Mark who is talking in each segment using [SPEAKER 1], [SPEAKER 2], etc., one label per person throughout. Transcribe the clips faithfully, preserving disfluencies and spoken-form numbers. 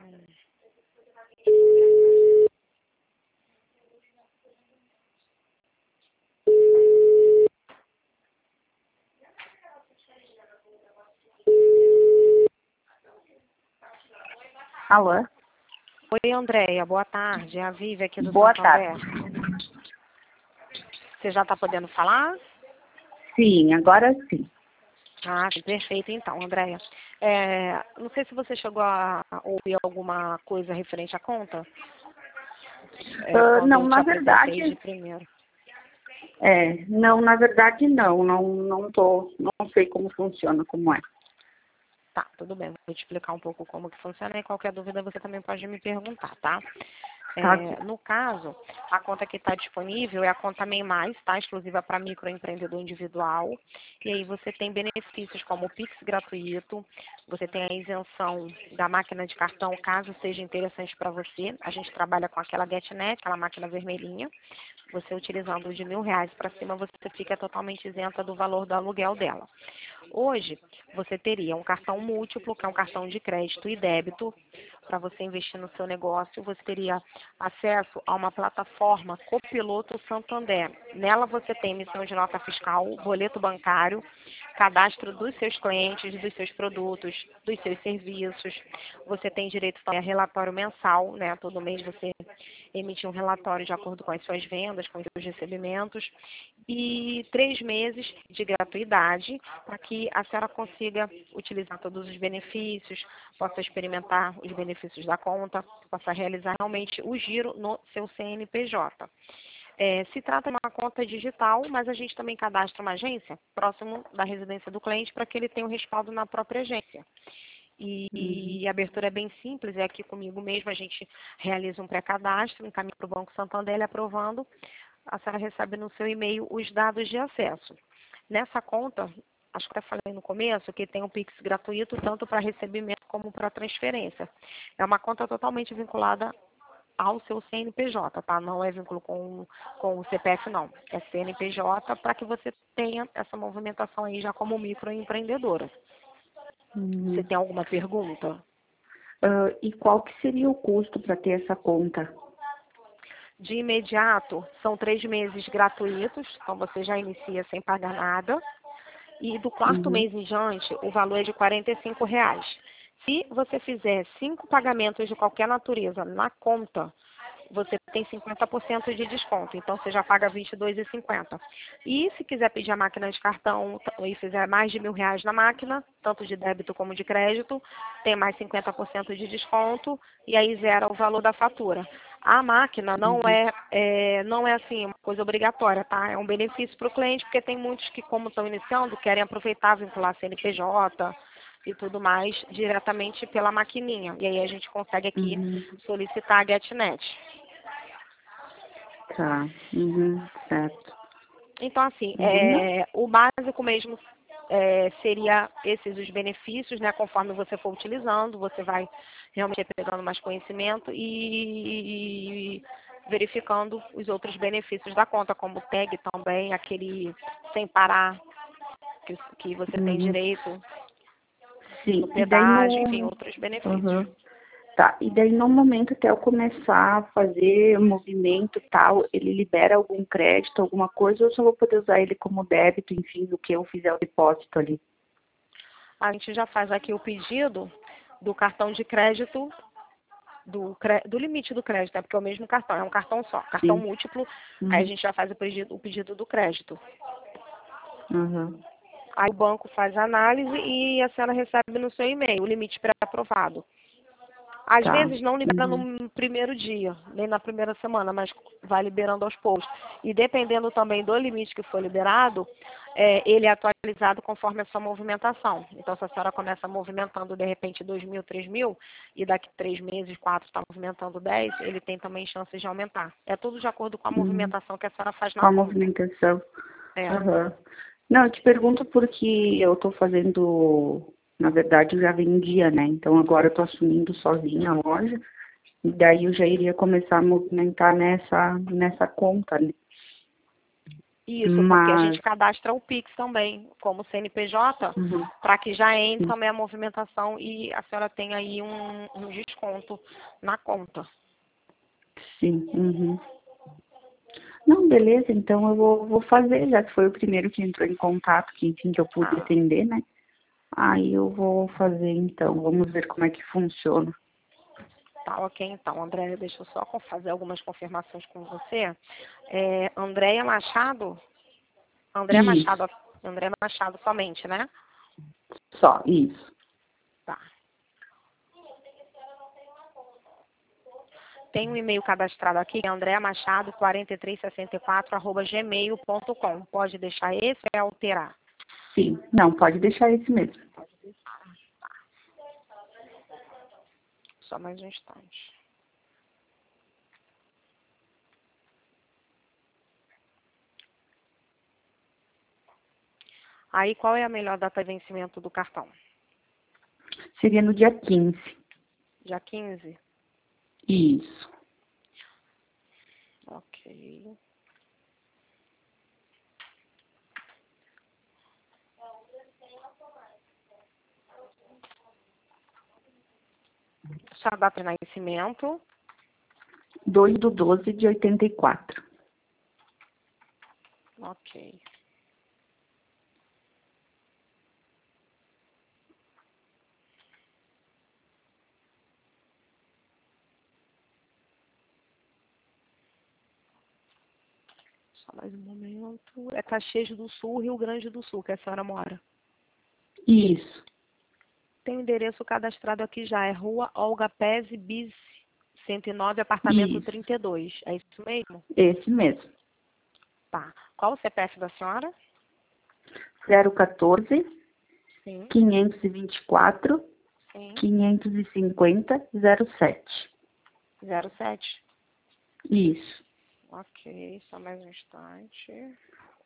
[SPEAKER 1] Alô?
[SPEAKER 2] Oi, Andréia, boa tarde. É a Vivi aqui do
[SPEAKER 1] Boa
[SPEAKER 2] Santander.
[SPEAKER 1] tarde.
[SPEAKER 2] Você já está podendo falar?
[SPEAKER 1] Sim, agora sim.
[SPEAKER 2] Ah, perfeito então, Andréia. É, não sei se você chegou a ouvir alguma coisa referente à conta. É,
[SPEAKER 1] Uh,
[SPEAKER 2] quando
[SPEAKER 1] não,
[SPEAKER 2] eu te
[SPEAKER 1] na
[SPEAKER 2] apresentei de
[SPEAKER 1] verdade,
[SPEAKER 2] primeiro.
[SPEAKER 1] é, não, na verdade não, não, não tô, não sei como funciona, como é.
[SPEAKER 2] Tá, tudo bem. Vou te explicar um pouco como que funciona e qualquer dúvida você também pode me perguntar, tá?
[SPEAKER 1] Tá aqui.
[SPEAKER 2] É, no caso, a conta que está disponível é a conta MEI Mais, tá? Exclusiva para microempreendedor individual. E aí você tem benefícios como o Pix gratuito, você tem a isenção da máquina de cartão, caso seja interessante para você. A gente trabalha com aquela GetNet, aquela máquina vermelhinha. Você utilizando de mil reais para cima, você fica totalmente isenta do valor do aluguel dela. Hoje, você teria um cartão múltiplo, que é um cartão de crédito e débito, para você investir no seu negócio. Você teria acesso a uma plataforma Copiloto Santander. Nela você tem emissão de nota fiscal, boleto bancário, cadastro dos seus clientes, dos seus produtos, dos seus serviços. Você tem direito também a relatório mensal, né? Todo mês você emite um relatório de acordo com as suas vendas, com os seus recebimentos. E três meses de gratuidade para que a senhora consiga utilizar todos os benefícios, possa experimentar os benefícios da conta, possa realizar realmente o giro no seu C N P J. É, se trata de uma conta digital, mas a gente também cadastra uma agência próximo da residência do cliente para que ele tenha o respaldo na própria agência. E,
[SPEAKER 1] Uhum.
[SPEAKER 2] e a abertura é bem simples, é aqui comigo mesmo, a gente realiza um pré-cadastro, encaminha para o Banco Santander, ele aprovando, a senhora recebe no seu e-mail os dados de acesso. Nessa conta, acho que eu falei no começo, que tem um Pix gratuito, tanto para recebimento como para transferência. É uma conta totalmente vinculada ao seu C N P J, tá? Não é vínculo com, com o C P F, não. É C N P J para que você tenha essa movimentação aí já como microempreendedora. Você
[SPEAKER 1] Uhum.
[SPEAKER 2] tem alguma pergunta?
[SPEAKER 1] Uh, e qual que seria o custo para ter essa conta?
[SPEAKER 2] De imediato, são três meses gratuitos, então você já inicia sem pagar nada. E do quarto
[SPEAKER 1] Uhum.
[SPEAKER 2] mês em diante, o valor é de quarenta e cinco reais. Se você fizer cinco pagamentos de qualquer natureza na conta, você tem cinquenta por cento de desconto. Então, você já paga vinte e dois reais e cinquenta centavos. E se quiser pedir a máquina de cartão e fizer mais de mil reais na máquina, tanto de débito como de crédito, tem mais cinquenta por cento de desconto e aí zera o valor da fatura. A máquina não
[SPEAKER 1] Uhum.
[SPEAKER 2] é, é, não é assim uma coisa obrigatória, tá? É um benefício para o cliente, porque tem muitos que, como estão iniciando, querem aproveitar, vincular C N P J e tudo mais diretamente pela maquininha. E aí a gente consegue aqui
[SPEAKER 1] Uhum.
[SPEAKER 2] solicitar a GetNet.
[SPEAKER 1] Tá. Uhum. Certo.
[SPEAKER 2] Então, assim,
[SPEAKER 1] Uhum.
[SPEAKER 2] é, o básico mesmo é, seria esses os benefícios, né? Conforme você for utilizando, você vai realmente pegando mais conhecimento e, e verificando os outros benefícios da conta, como o tag também, aquele sem parar que, que você tem
[SPEAKER 1] Uhum.
[SPEAKER 2] direito,
[SPEAKER 1] Sim.
[SPEAKER 2] no
[SPEAKER 1] E daí
[SPEAKER 2] pedágio, enfim,
[SPEAKER 1] no...
[SPEAKER 2] outros benefícios.
[SPEAKER 1] Uhum. Tá, e daí no momento que eu começar a fazer movimento tal, ele libera algum crédito, alguma coisa, ou eu só vou poder usar ele como débito, enfim, do que eu fizer o depósito ali?
[SPEAKER 2] A gente já faz aqui o pedido do cartão de crédito, do, cre- do limite do crédito, né? Porque é o mesmo cartão, é um cartão só, cartão
[SPEAKER 1] Sim.
[SPEAKER 2] múltiplo, aí a
[SPEAKER 1] Uhum.
[SPEAKER 2] gente já faz o pedido, o pedido do crédito.
[SPEAKER 1] Uhum.
[SPEAKER 2] Aí o banco faz a análise e a senhora recebe no seu e-mail o limite pré-aprovado. Às
[SPEAKER 1] Tá.
[SPEAKER 2] vezes não libera
[SPEAKER 1] Uhum.
[SPEAKER 2] no primeiro dia, nem na primeira semana, mas vai liberando aos poucos. E dependendo também do limite que for liberado, é, ele é atualizado conforme a sua movimentação. Então, se a senhora começa movimentando, de repente, dois mil, três mil, e daqui três meses, quatro, está movimentando dez, ele tem também chances de aumentar. É tudo de acordo com a
[SPEAKER 1] Uhum.
[SPEAKER 2] movimentação que a senhora faz
[SPEAKER 1] Com
[SPEAKER 2] na
[SPEAKER 1] a
[SPEAKER 2] conta.
[SPEAKER 1] movimentação.
[SPEAKER 2] É.
[SPEAKER 1] Uhum. Não, eu te pergunto porque eu estou fazendo, na verdade, eu já vendia, né? Então agora eu estou assumindo sozinha a loja, e daí eu já iria começar a movimentar nessa, nessa conta, né?
[SPEAKER 2] Isso, porque a
[SPEAKER 1] Mas,
[SPEAKER 2] gente cadastra o Pix também, como C N P J,
[SPEAKER 1] uhum,
[SPEAKER 2] para que já entre
[SPEAKER 1] sim,
[SPEAKER 2] também a movimentação e a senhora tenha aí um, um desconto na conta.
[SPEAKER 1] sim, uhum. Não, beleza, então eu vou, vou fazer, já que foi o primeiro que entrou em contato, que enfim, que eu pude
[SPEAKER 2] Ah,
[SPEAKER 1] atender, né? Aí eu vou fazer então, vamos ver como é que funciona.
[SPEAKER 2] tá ok, então, Andréia, deixa eu só fazer algumas confirmações com você. É, Andréia Machado? André
[SPEAKER 1] Isso,
[SPEAKER 2] Machado, André Machado somente, né?
[SPEAKER 1] só, isso.
[SPEAKER 2] Tá. Tem um e-mail cadastrado aqui, que é andrea machado quarenta e três sessenta e quatro arroba gmail ponto com. Pode deixar esse ou é alterar?
[SPEAKER 1] Sim, não, pode deixar esse mesmo.
[SPEAKER 2] Só mais um instante. Aí, qual é a melhor data de vencimento do cartão?
[SPEAKER 1] Seria no dia quinze.
[SPEAKER 2] Dia quinze?
[SPEAKER 1] Isso.
[SPEAKER 2] Ok. Sua data de nascimento?
[SPEAKER 1] dois do doze de oitenta e quatro.
[SPEAKER 2] Ok. Só mais um momento. É Caxias do Sul, Rio Grande do Sul, que a senhora mora.
[SPEAKER 1] Isso,
[SPEAKER 2] Tem o endereço cadastrado aqui já. É Rua Olga Pese, bis cento e nove, apartamento
[SPEAKER 1] isso,
[SPEAKER 2] trinta e dois. É isso mesmo?
[SPEAKER 1] esse mesmo.
[SPEAKER 2] Tá. Qual o C P F da senhora?
[SPEAKER 1] zero quatorze,
[SPEAKER 2] Sim,
[SPEAKER 1] quinhentos e vinte e quatro,
[SPEAKER 2] sim.
[SPEAKER 1] quinhentos e cinquenta, zero sete.
[SPEAKER 2] zero sete.
[SPEAKER 1] Isso.
[SPEAKER 2] Ok, só mais um instante.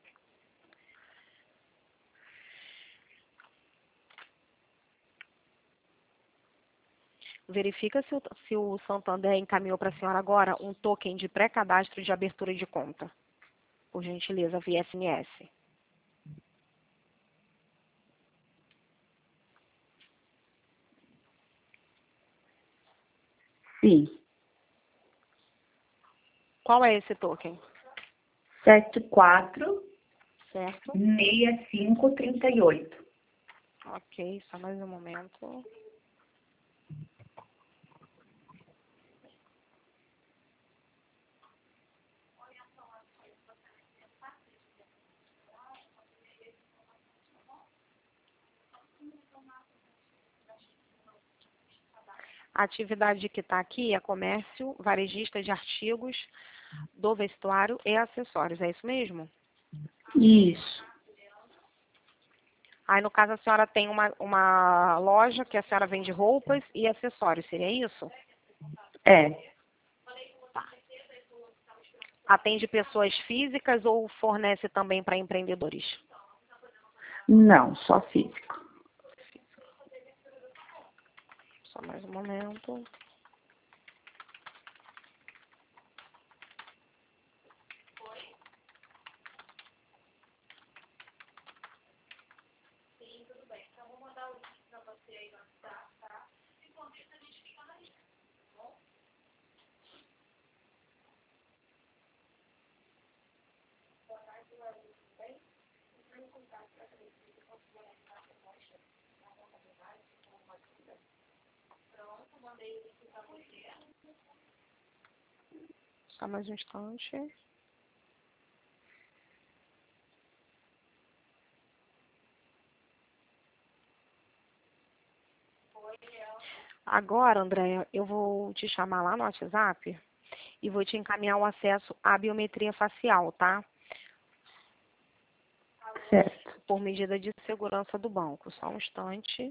[SPEAKER 2] Verifica se o, se o Santander encaminhou para a senhora agora um token de pré-cadastro de abertura de conta. Por gentileza, via S M S.
[SPEAKER 1] Sim.
[SPEAKER 2] Qual é esse token?
[SPEAKER 1] sete quatro
[SPEAKER 2] Certo?
[SPEAKER 1] seis cinco três oito.
[SPEAKER 2] Ok, só mais um momento. A atividade que está aqui é comércio varejista de artigos do vestuário e acessórios. É isso mesmo?
[SPEAKER 1] Isso.
[SPEAKER 2] Aí, no caso, a senhora tem uma, uma loja que a senhora vende roupas e acessórios. Seria isso?
[SPEAKER 1] É.
[SPEAKER 2] Atende pessoas físicas ou fornece também para empreendedores?
[SPEAKER 1] Não, só físico.
[SPEAKER 2] Só mais um momento. Só mais um instante. Agora, Andréia, eu vou te chamar lá no WhatsApp e vou te encaminhar o acesso à biometria facial, tá?
[SPEAKER 1] Certo.
[SPEAKER 2] Por medida de segurança do banco. Só um instante.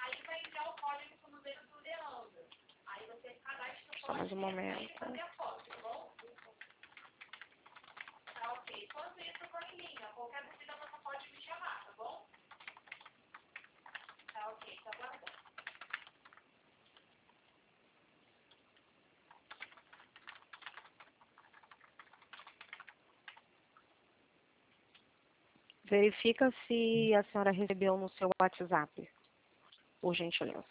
[SPEAKER 2] Só mais um momento. Verifica se a senhora recebeu no seu WhatsApp, por gentileza.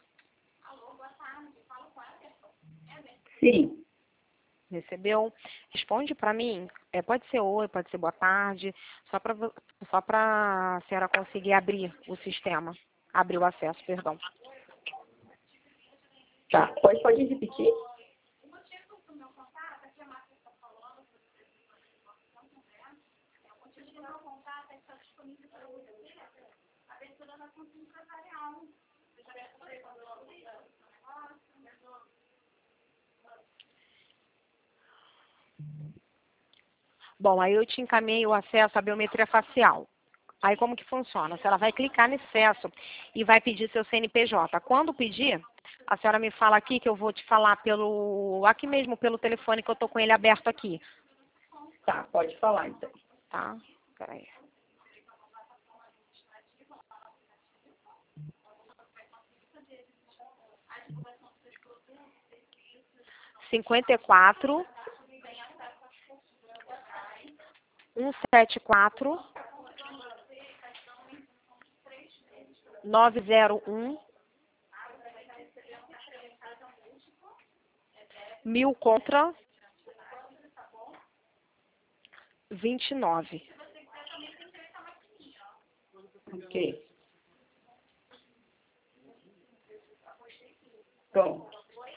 [SPEAKER 1] Sim.
[SPEAKER 2] Recebeu? Responde para mim. É, pode ser oi, pode ser boa tarde, só para só para a senhora conseguir abrir o sistema, abrir o acesso, perdão.
[SPEAKER 1] Tá, pode, pode repetir?
[SPEAKER 2] Bom, aí eu te encaminhei o acesso à biometria facial. Aí como que funciona? A senhora vai clicar nesse acesso e vai pedir seu C N P J. Quando pedir, a senhora me fala aqui que eu vou te falar pelo, aqui mesmo, pelo telefone que eu tô com ele aberto aqui.
[SPEAKER 1] Tá, pode falar então.
[SPEAKER 2] Tá? Peraí. cinquenta e quatro, cento e setenta e quatro, nove zero um, mil contra vinte e nove.
[SPEAKER 1] Ok. Pronto.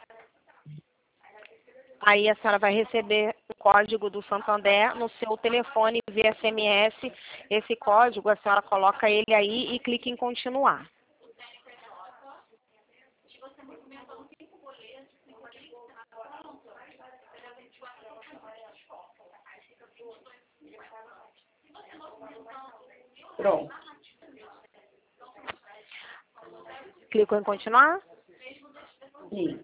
[SPEAKER 2] Aí a senhora vai receber o código do Santander no seu telefone via S M S. Esse código, a senhora coloca ele aí e clica em continuar.
[SPEAKER 1] Pronto.
[SPEAKER 2] Clicou em continuar?
[SPEAKER 1] Sim.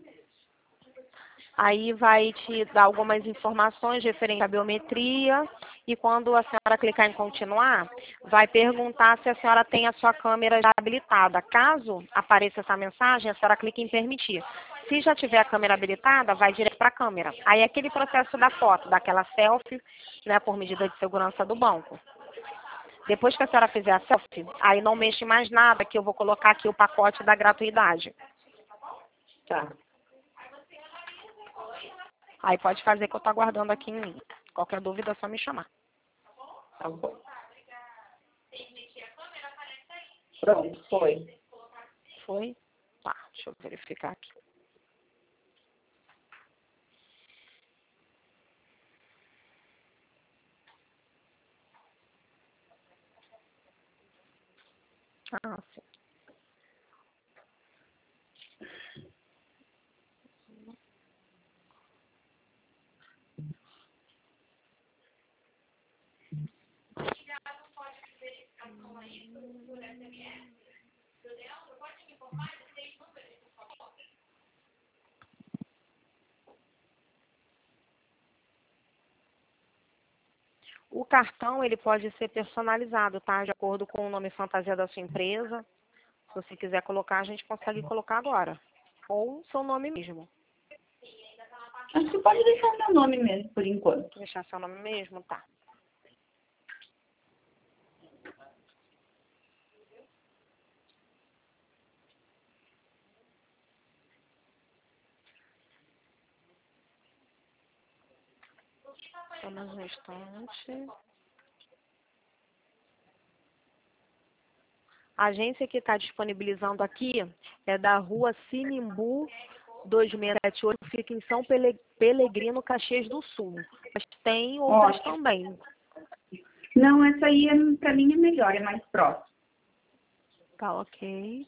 [SPEAKER 2] Aí vai te dar algumas informações referentes à biometria e quando a senhora clicar em continuar, vai perguntar se a senhora tem a sua câmera já habilitada. Caso apareça essa mensagem, a senhora clica em permitir. Se já tiver a câmera habilitada, vai direto para a câmera. Aí aquele processo da foto, daquela selfie, né, por medida de segurança do banco. Depois que a senhora fizer a selfie, aí não mexe mais nada, que eu vou colocar aqui o pacote da gratuidade.
[SPEAKER 1] Tá.
[SPEAKER 2] Aí pode fazer que eu estou aguardando aqui em mim. Qualquer dúvida é só me chamar.
[SPEAKER 1] Tá bom. Pronto, foi.
[SPEAKER 2] Foi? Tá, deixa eu verificar aqui. Ah, sim. O cartão, ele pode ser personalizado, tá? De acordo com o nome fantasia da sua empresa. Se você quiser colocar, a gente consegue colocar agora. Ou seu nome mesmo.
[SPEAKER 1] Acho que pode deixar meu nome mesmo, por enquanto.
[SPEAKER 2] Deixar seu nome mesmo? Tá. Só mais um instante. A agência que está disponibilizando aqui é da rua Sinimbu dois seis sete oito, fica em São Pele- Pelegrino, Caxias do Sul. Mas tem outras
[SPEAKER 1] Ótimo.
[SPEAKER 2] também.
[SPEAKER 1] Não, essa aí é, pra mim é melhor, é mais próximo.
[SPEAKER 2] Tá ok.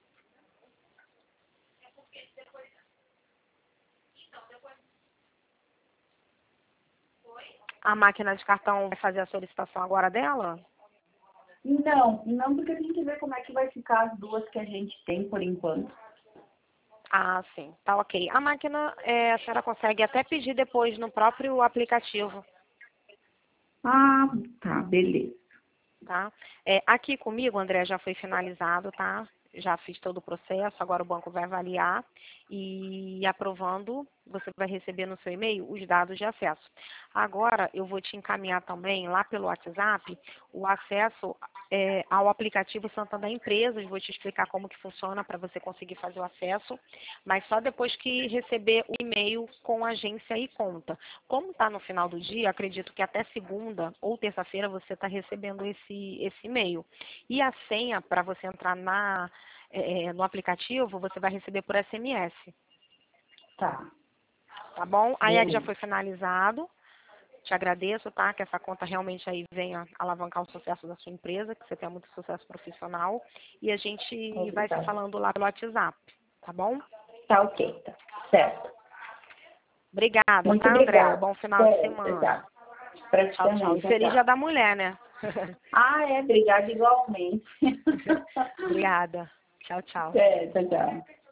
[SPEAKER 2] A máquina de cartão vai fazer a solicitação agora dela?
[SPEAKER 1] Não, não, porque a gente vê como é que vai ficar as duas que a gente tem por enquanto.
[SPEAKER 2] Ah, sim. Tá ok. A máquina, é, a senhora consegue até pedir depois no próprio aplicativo,
[SPEAKER 1] Ah, tá, beleza.
[SPEAKER 2] tá? É, aqui comigo, André, já foi finalizado, tá? Já fiz todo o processo, agora o banco vai avaliar e aprovando, você vai receber no seu e-mail os dados de acesso. Agora, eu vou te encaminhar também lá pelo WhatsApp o acesso é, ao aplicativo Santander Empresas, vou te explicar como que funciona para você conseguir fazer o acesso, mas só depois que receber o e-mail com agência e conta. Como está no final do dia, acredito que até segunda ou terça-feira você está recebendo esse, esse e-mail. E a senha para você entrar na, é, no aplicativo, você vai receber por S M S.
[SPEAKER 1] Tá.
[SPEAKER 2] Tá bom? Aí
[SPEAKER 1] Beleza.
[SPEAKER 2] já foi finalizado. Te agradeço, tá? Que essa conta realmente aí venha alavancar o sucesso da sua empresa, que você tenha muito sucesso profissional. E a gente
[SPEAKER 1] Obrigada.
[SPEAKER 2] vai se falando lá pelo WhatsApp, tá bom?
[SPEAKER 1] Tá ok, tá. Certo.
[SPEAKER 2] Obrigada,
[SPEAKER 1] Muito
[SPEAKER 2] tá, André?
[SPEAKER 1] obrigada.
[SPEAKER 2] Bom final de
[SPEAKER 1] Certo,
[SPEAKER 2] semana.
[SPEAKER 1] exato. Pra ti
[SPEAKER 2] Tchau,
[SPEAKER 1] também,
[SPEAKER 2] tchau. E
[SPEAKER 1] tchau,
[SPEAKER 2] feliz
[SPEAKER 1] tchau.
[SPEAKER 2] Dia da Mulher, né?
[SPEAKER 1] Ah, é, obrigada igualmente.
[SPEAKER 2] Obrigada. Tchau, tchau.
[SPEAKER 1] É, tchau, tchau.